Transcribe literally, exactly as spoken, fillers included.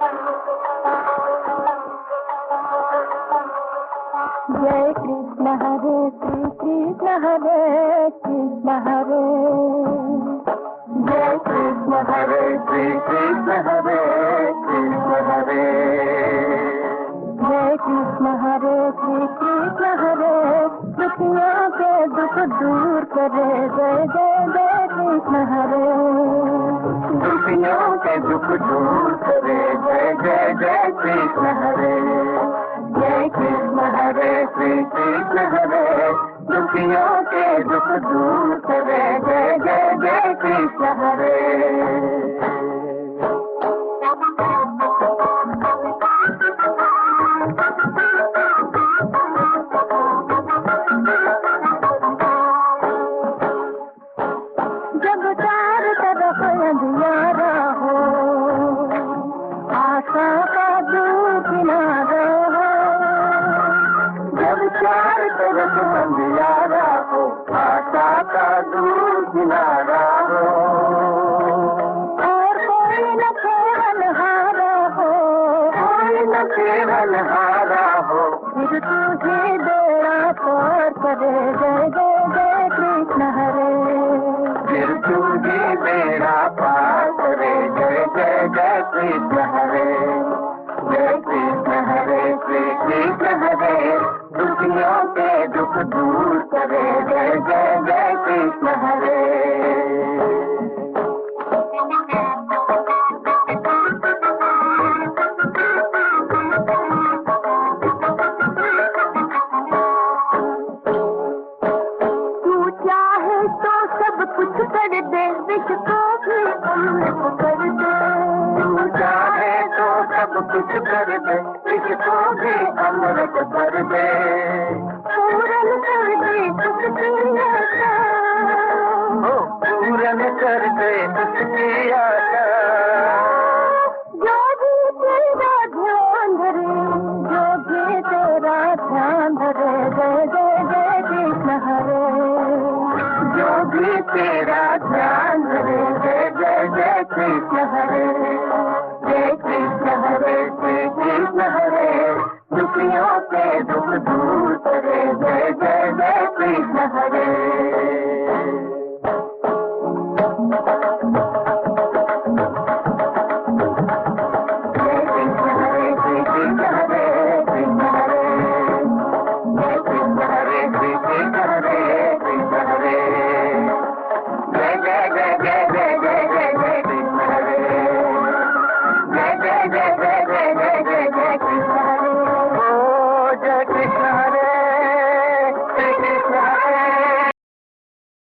जय कृष्ण हरे श्री कृष्ण हरे कृष्ण हरे जय कृष्ण हरे श्री कृष्ण हरे कृष्ण हरे जय कृष्ण हरे श्री कृष्ण हरे दुखियों के दुख दूर करे जय जय जय कृष्ण हरे दुखियों के दुख दूर करे जय जय जय कृष्ण हरे जय कृष्ण हरे श्री कृष्ण हरे दुखियों के दुख दूर करे जय जय जय कृष्ण हरे जब चार तरफ अंधियारा हो आशा का दूर किनारा हो जब चार तरफ अंधियारा हो आशा का दूर किनारा हो और कोई न केवल हारा हो कोई न केवल हारा हो फिर तू ही बेड़ा पार करे जय जय जय कृष्ण हरे फिर तू ही बेड़ा पार करे जय जय जय कृष्ण हरे जय कृष्ण हरे श्री कृष्ण हरे दुखियों के दुख दूर करे जय जय जय कृष्ण हरे तू चाहे तो सब कुछ कर दे विष को भी अमृत कर दे तू चाहे तो सब कुछ कर दे विष को भी अमृत कर दे पूरन कर दे उसकी आशा पूरन कर दे उसकी आशा